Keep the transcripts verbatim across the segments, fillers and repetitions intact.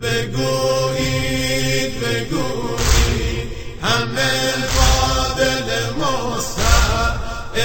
بگویید بگویید همه با دل مستر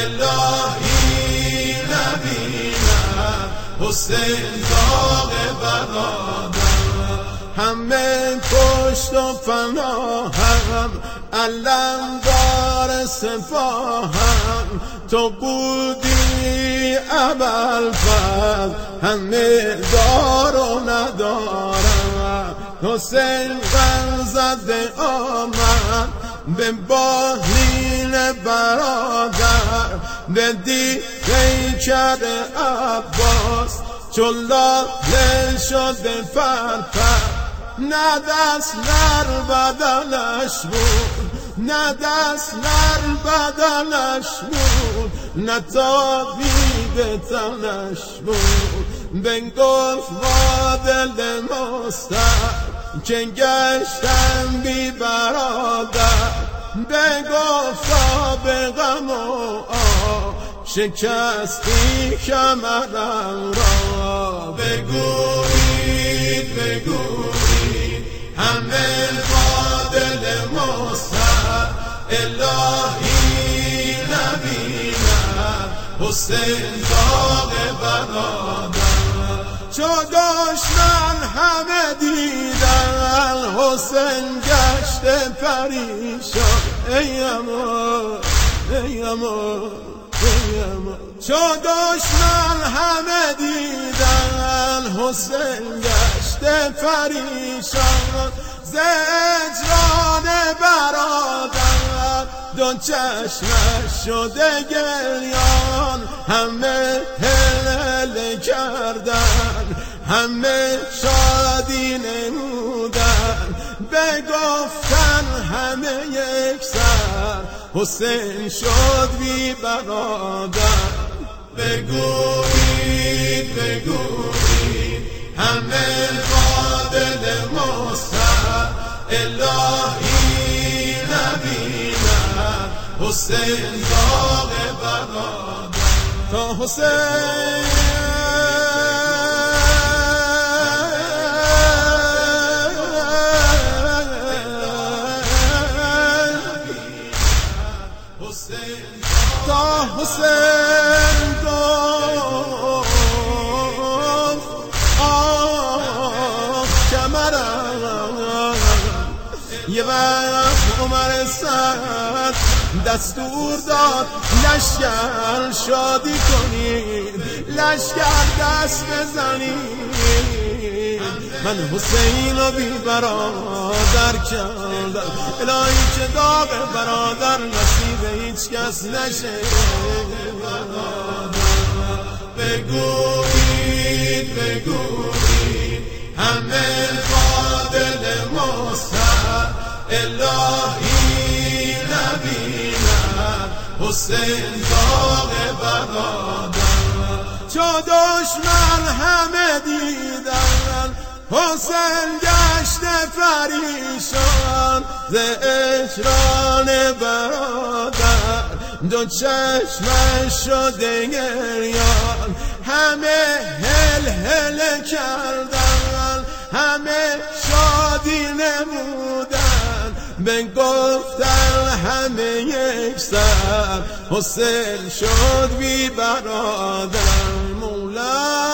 الهی نبینم حسین داغ برادر همه کشت و پناهم علمدار سپاهم تو بودی ابوالفضل همه دار و ندارم حسین غمزده آمد به بالین برادر دیدی پیکر عباس چلاله شده فرفر نه دست نر بدلش بود نه دست نر بدلش بود نه تابید تنش بود بنگفت با دل مستر که گشتم بی برادر بگفتا به غم و آه شکستی کمرم را بگویید بگویید همه با دل مستر الهی نبینم حسین داغ برادر چو دشمن همه دیدن حسین گشت پریشان ای امان ای امان چو دشمن همه دیدن حسین گشت پریشان ز هجران برادر دو چشمش شده گریان همه هلهله کردن همه شادی نمودن بگفتن همه یک سر حسین شد بی برادر بگویید بگویید همه با دل مستر الهی نبینم حسین داغ برادر تا حسین تا حسین گفت آه کمرم یه وقت عمر سعد دستور داد لشکر شادی کنید لشکر دست بزنید من حسین رو بی برادر کردم الهی که داغ برادر نصیب هیچ کس نشه بگویید بگویید همه با دل مستر الهی نبینم حسین داغ برادر چو دشمن همه دیدن حسین گشت پریشان ز هجران برادر دو چشمش شده گریان همه هلهله کردن همه شادی نمودن بگفتن همه یک سر حسین شد بی برادر مولا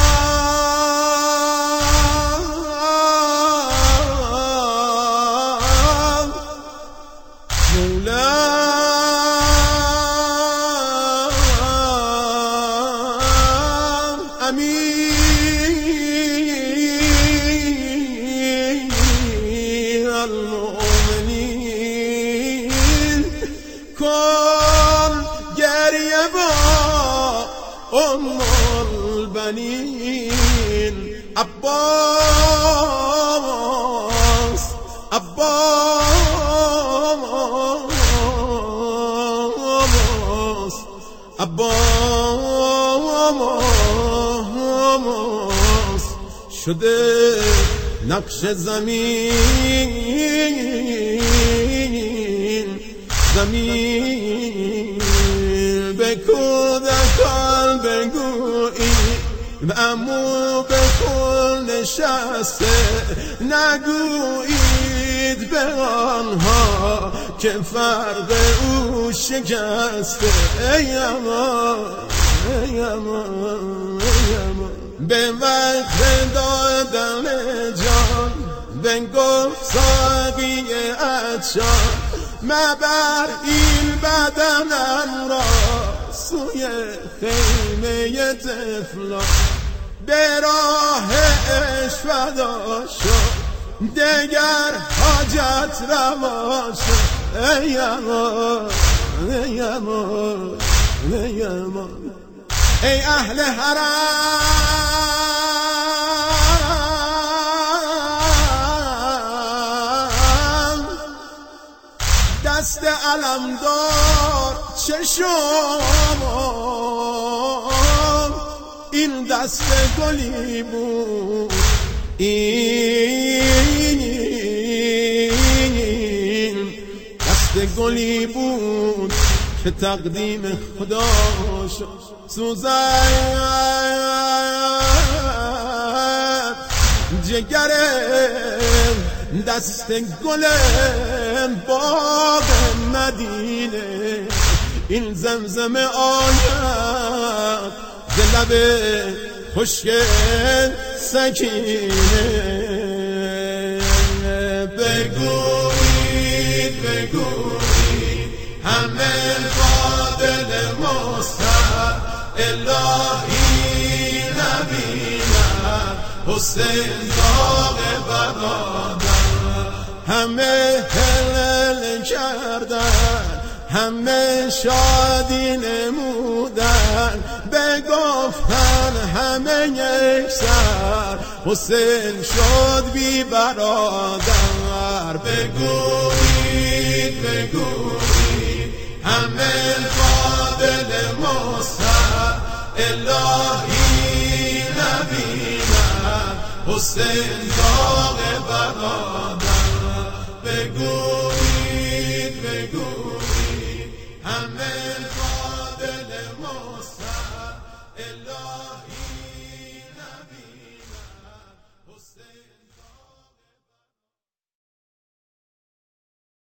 امیر المؤمنین کن گریه با ام البنین عباس عباس عباس شده نقش زمین زمین به کودکان بگویی به عمو به کل نشسته، نگویید به آنها که فرق او شکسته. ای امان ای امان ای امان، به وقت دادن جان بنگفت ساقی عطشان، مبر این بدنم را سوی خیمه طفلان. به راه عشق فدا شد دگر حاجت روا شد. ای امان ای امان ای امان، ای اهل حرم دست علمدار چه شما، این دست گلی بود، این دست گلی بود که تقدیم خدا شد. سوزد جگر دست گل باغ مدینه، این زمزم آید ز لب خشک سکینه. بگویید بگویید همه با دل مستر، الهی نبیند حسین داغ برادر. همه هلل کردن، همه شادی نمودن، بگفتن همه یک سر حسین شد بی برادر. بگویید بگویید همه با دل مستر، الهی نبیند حسین داغ برادر. بگویید بگویید همه